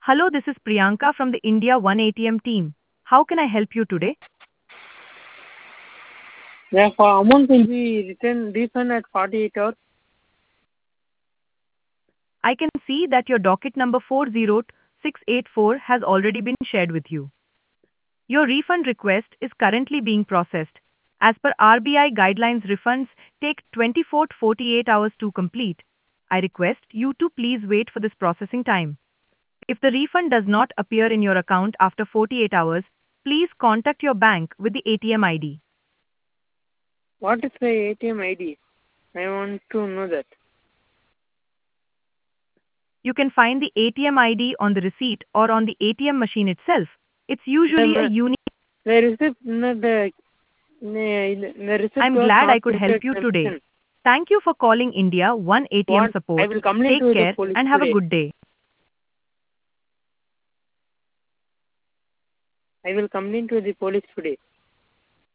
Hello, this is Priyanka from the India One ATM team. How can I help you today? Therefore, amount will be returned refund at 48 hours. I can see that your docket number 40684 has already been shared with you. Your refund request is currently being processed. As per RBI guidelines, refunds take 24 to 48 hours to complete. I request you to please wait for this processing time. If the refund does not appear in your account after 48 hours, please contact your bank with the ATM ID. What is the ATM ID? I want to know that. You can find the ATM ID on the receipt or on the ATM machine itself. It's usually a The, unique. the receipt, not the receipt I'm was glad I not could help printed you in the today. machine. Thank you for calling India One ATM What? I support. will complain Take to the care police and have a today. good day. I will complain to the police today.